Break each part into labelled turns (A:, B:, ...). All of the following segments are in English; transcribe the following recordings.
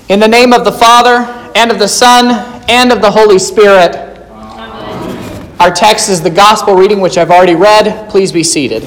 A: In the name of the Father, and of the Son, and of the Holy Spirit.
B: Amen.
A: Our text is the gospel reading, which I've already read. Please be seated.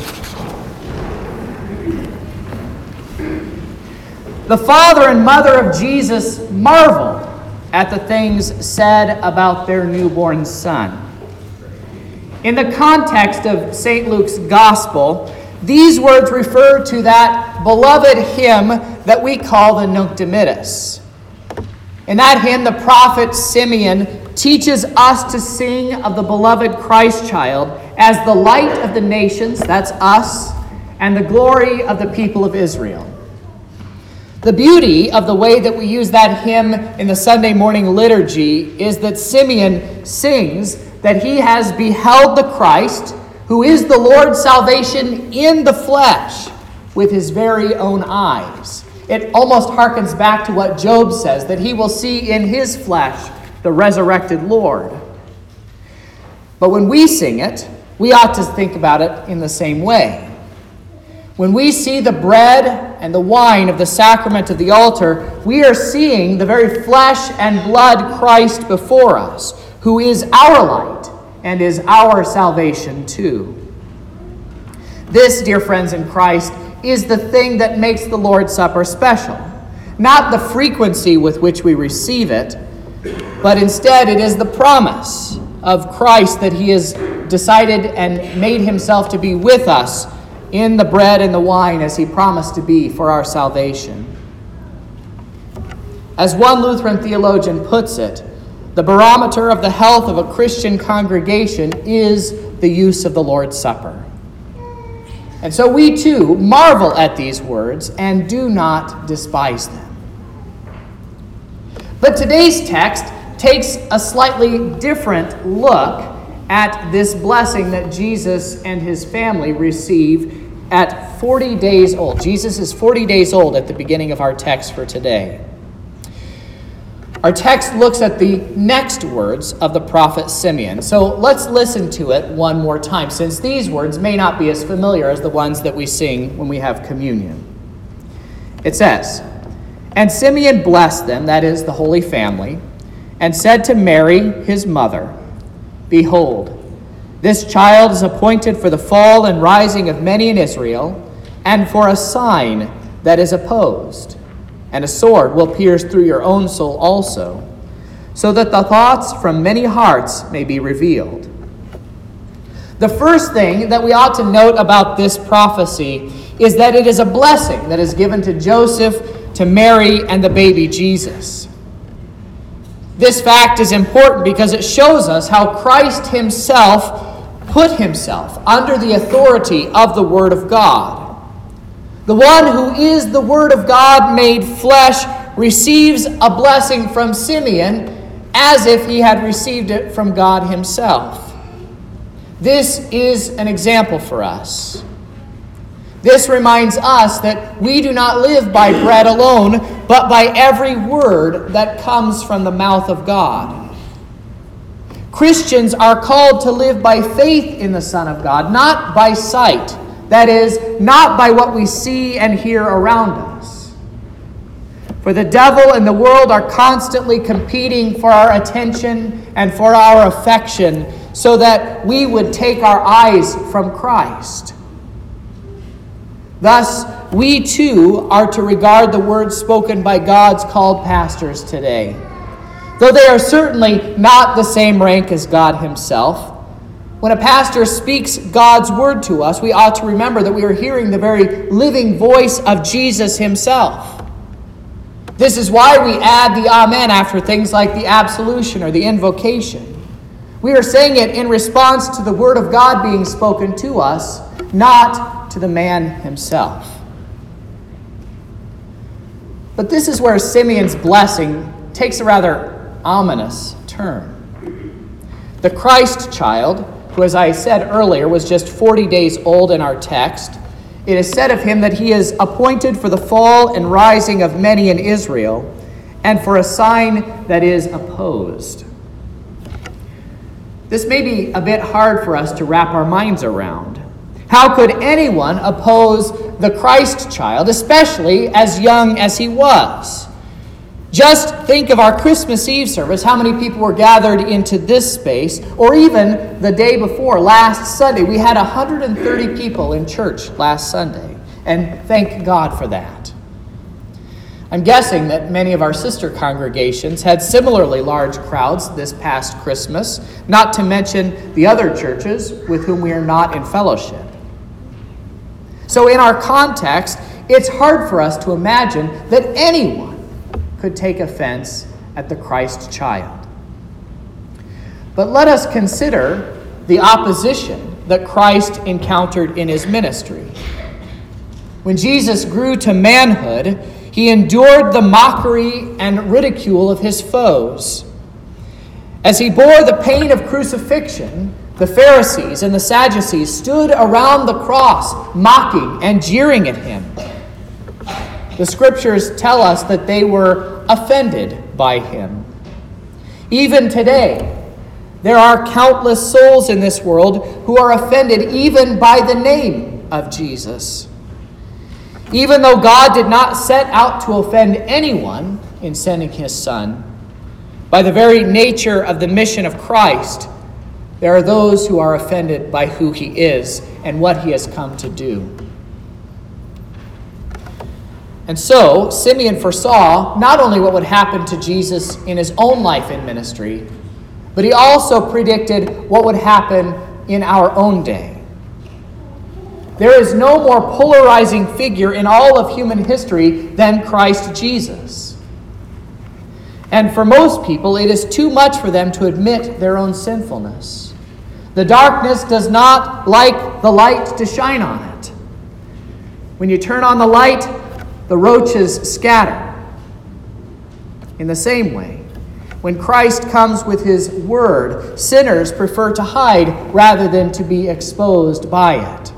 A: The father and mother of Jesus marveled at the things said about their newborn son. In the context of St. Luke's gospel, these words refer to that beloved hymn that we call the Nunc Dimittis. In that hymn, the prophet Simeon teaches us to sing of the beloved Christ child as the light of the nations, that's us, and the glory of the people of Israel. The beauty of the way that we use that hymn in the Sunday morning liturgy is that Simeon sings that he has beheld the Christ, who is the Lord's salvation in the flesh, with his very own eyes. It almost harkens back to what Job says, that he will see in his flesh the resurrected Lord. But when we sing it, we ought to think about it in the same way. When we see the bread and the wine of the sacrament of the altar, we are seeing the very flesh and blood Christ before us, who is our light and is our salvation too. This, dear friends in Christ, is the thing that makes the Lord's Supper special. Not the frequency with which we receive it, but instead it is the promise of Christ that he has decided and made himself to be with us in the bread and the wine as he promised to be for our salvation. As one Lutheran theologian puts it, the barometer of the health of a Christian congregation is the use of the Lord's Supper. And so we too marvel at these words and do not despise them. But today's text takes a slightly different look at this blessing that Jesus and his family receive at 40 days old. Jesus is 40 days old at the beginning of our text for today. Our text looks at the next words of the prophet Simeon. So let's listen to it one more time, since these words may not be as familiar as the ones that we sing when we have communion. It says, "And Simeon blessed them," that is, the Holy Family, "and said to Mary, his mother, Behold, this child is appointed for the fall and rising of many in Israel, and for a sign that is opposed. And a sword will pierce through your own soul also, so that the thoughts from many hearts may be revealed." The first thing that we ought to note about this prophecy is that it is a blessing that is given to Joseph, to Mary, and the baby Jesus. This fact is important because it shows us how Christ himself put himself under the authority of the Word of God. The one who is the Word of God made flesh receives a blessing from Simeon as if he had received it from God himself. This is an example for us. This reminds us that we do not live by bread alone, but by every word that comes from the mouth of God. Christians are called to live by faith in the Son of God, not by sight. That is, not by what we see and hear around us. For the devil and the world are constantly competing for our attention and for our affection so that we would take our eyes from Christ. Thus, we too are to regard the words spoken by God's called pastors today. Though they are certainly not the same rank as God himself, when a pastor speaks God's word to us, we ought to remember that we are hearing the very living voice of Jesus himself. This is why we add the Amen after things like the absolution or the invocation. We are saying it in response to the word of God being spoken to us, not to the man himself. But this is where Simeon's blessing takes a rather ominous turn. The Christ child, who, as I said earlier, was just 40 days old in our text, it is said of him that he is appointed for the fall and rising of many in Israel, and for a sign that is opposed. This may be a bit hard for us to wrap our minds around. How could anyone oppose the Christ child, especially as young as he was? Just think of our Christmas Eve service, how many people were gathered into this space, or even the day before, last Sunday. We had 130 people in church last Sunday, and thank God for that. I'm guessing that many of our sister congregations had similarly large crowds this past Christmas, not to mention the other churches with whom we are not in fellowship. So in our context, it's hard for us to imagine that anyone could take offense at the Christ child. But let us consider the opposition that Christ encountered in his ministry. When Jesus grew to manhood, he endured the mockery and ridicule of his foes. As he bore the pain of crucifixion, the Pharisees and the Sadducees stood around the cross, mocking and jeering at him. The scriptures tell us that they were offended by him. Even today, there are countless souls in this world who are offended even by the name of Jesus. Even though God did not set out to offend anyone in sending his Son, by the very nature of the mission of Christ, there are those who are offended by who he is and what he has come to do. And so, Simeon foresaw not only what would happen to Jesus in his own life and ministry, but he also predicted what would happen in our own day. There is no more polarizing figure in all of human history than Christ Jesus. And for most people, it is too much for them to admit their own sinfulness. The darkness does not like the light to shine on it. When you turn on the light, the roaches scatter. In the same way, when Christ comes with his word, sinners prefer to hide rather than to be exposed by it.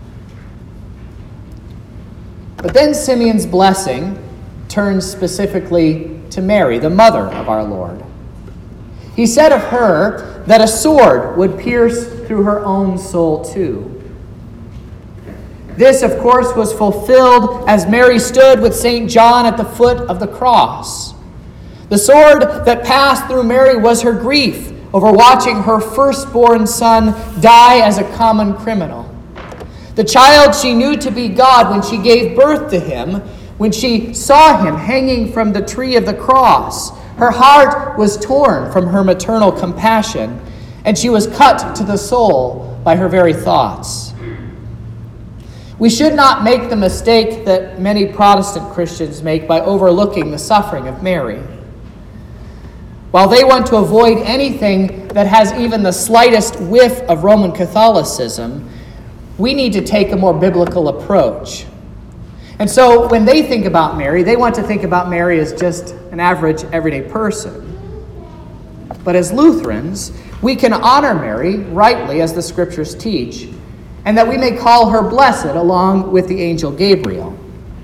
A: But then Simeon's blessing turns specifically to Mary, the mother of our Lord. He said of her that a sword would pierce through her own soul too. This, of course, was fulfilled as Mary stood with St. John at the foot of the cross. The sword that passed through Mary was her grief over watching her firstborn son die as a common criminal. The child she knew to be God when she gave birth to him, when she saw him hanging from the tree of the cross, her heart was torn from her maternal compassion, and she was cut to the soul by her very thoughts. We should not make the mistake that many Protestant Christians make by overlooking the suffering of Mary. While they want to avoid anything that has even the slightest whiff of Roman Catholicism, we need to take a more biblical approach. And so when they think about Mary, they want to think about Mary as just an average, everyday person. But as Lutherans, we can honor Mary rightly as the scriptures teach, and that we may call her blessed along with the angel Gabriel.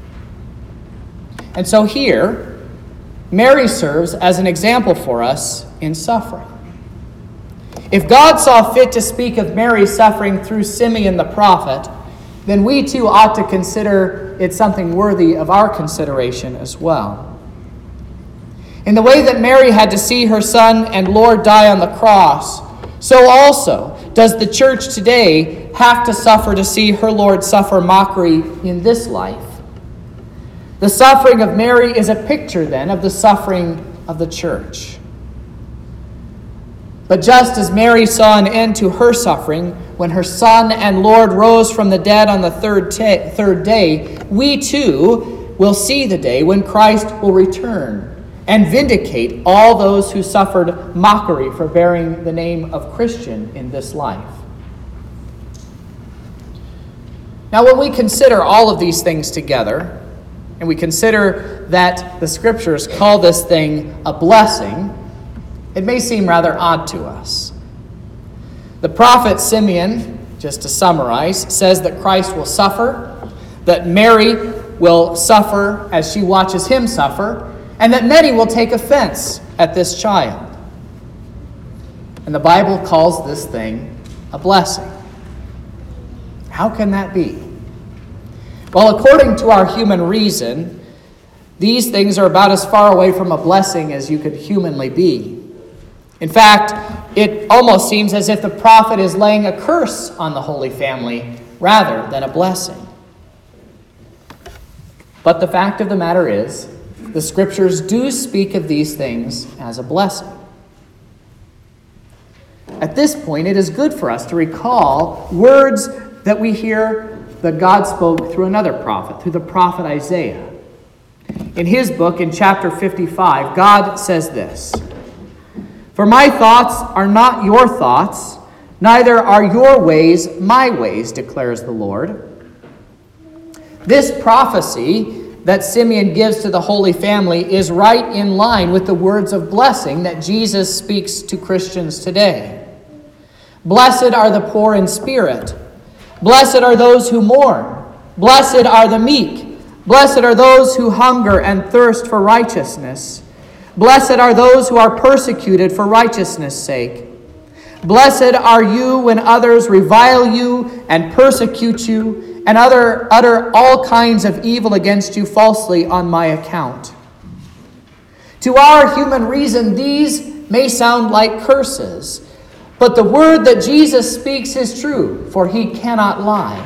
A: And so here, Mary serves as an example for us in suffering. If God saw fit to speak of Mary's suffering through Simeon the prophet, then we too ought to consider it something worthy of our consideration as well. In the way that Mary had to see her son and Lord die on the cross, so also does the church today have to suffer to see her Lord suffer mockery in this life. The suffering of Mary is a picture, then, of the suffering of the church. But just as Mary saw an end to her suffering when her Son and Lord rose from the dead on the third day, we too will see the day when Christ will return and vindicate all those who suffered mockery for bearing the name of Christian in this life. Now, when we consider all of these things together, and we consider that the scriptures call this thing a blessing, it may seem rather odd to us. The prophet Simeon, just to summarize, says that Christ will suffer, that Mary will suffer as she watches him suffer, and that many will take offense at this child. And the Bible calls this thing a blessing. How can that be? Well, according to our human reason, These things are about as far away from a blessing as you could humanly be. In fact, it almost seems as if the prophet is laying a curse on the Holy Family rather than a blessing. But the fact of the matter is, the Scriptures do speak of these things as a blessing. At this point, it is good for us to recall words that we hear that God spoke through another prophet, through the prophet Isaiah. In his book, in chapter 55, God says this, "For my thoughts are not your thoughts, neither are your ways my ways, declares the Lord." This prophecy that Simeon gives to the Holy Family is right in line with the words of blessing that Jesus speaks to Christians today. "Blessed are the poor in spirit. Blessed are those who mourn. Blessed are the meek. Blessed are those who hunger and thirst for righteousness. Blessed are those who are persecuted for righteousness' sake. Blessed are you when others revile you and persecute you and utter all kinds of evil against you falsely on my account." To our human reason, these may sound like curses, but the word that Jesus speaks is true, for he cannot lie.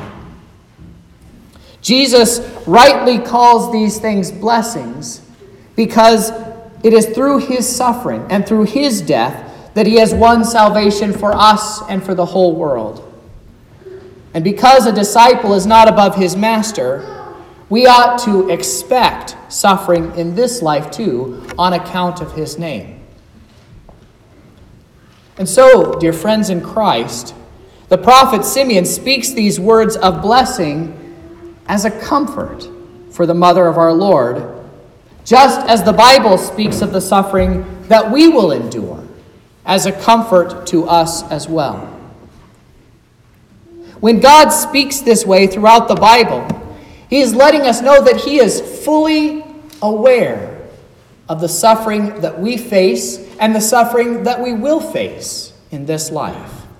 A: Jesus rightly calls these things blessings because it is through his suffering and through his death that he has won salvation for us and for the whole world. And because a disciple is not above his master, we ought to expect suffering in this life too on account of his name. And so, dear friends in Christ, the prophet Simeon speaks these words of blessing as a comfort for the mother of our Lord, just as the Bible speaks of the suffering that we will endure as a comfort to us as well. When God speaks this way throughout the Bible, he is letting us know that he is fully aware of the suffering that we face and the suffering that we will face in this life.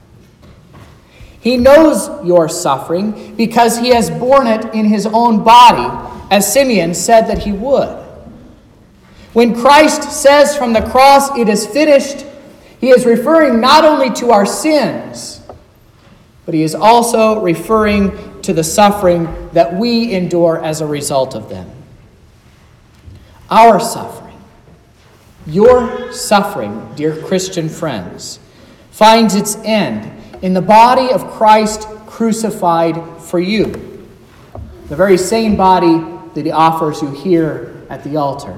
A: He knows your suffering because he has borne it in his own body, as Simeon said that he would. When Christ says from the cross, "It is finished," he is referring not only to our sins, but he is also referring to the suffering that we endure as a result of them. Our suffering, your suffering, dear Christian friends, finds its end in the body of Christ crucified for you, the very same body that he offers you here at the altar.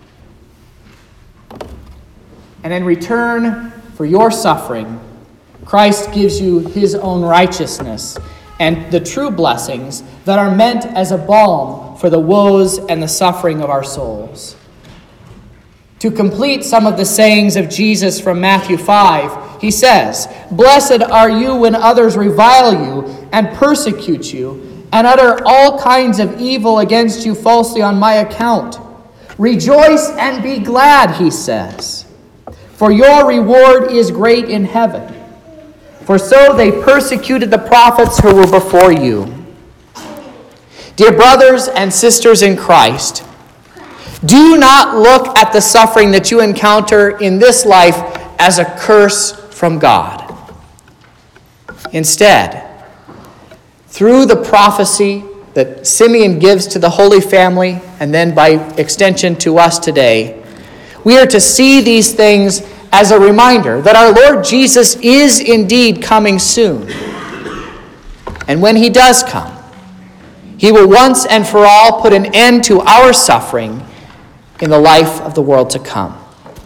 A: And in return for your suffering, Christ gives you his own righteousness and the true blessings that are meant as a balm for the woes and the suffering of our souls. To complete some of the sayings of Jesus from Matthew 5, he says, "Blessed are you when others revile you and persecute you and utter all kinds of evil against you falsely on my account. Rejoice and be glad," he says, "for your reward is great in heaven. For so they persecuted the prophets who were before you." Dear brothers and sisters in Christ, do not look at the suffering that you encounter in this life as a curse from God. Instead, through the prophecy that Simeon gives to the Holy Family, and then by extension to us today, we are to see these things as a reminder that our Lord Jesus is indeed coming soon. And when he does come, he will once and for all put an end to our suffering in the life of the world to come.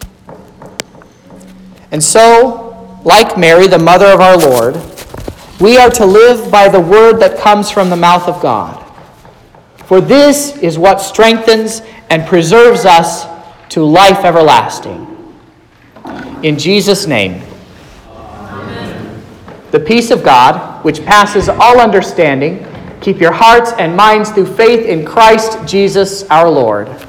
A: And so, like Mary, the mother of our Lord, we are to live by the word that comes from the mouth of God. For this is what strengthens and preserves us to life everlasting. In Jesus' name, amen. The peace of God, which passes all understanding, keep your hearts and minds through faith in Christ Jesus our Lord.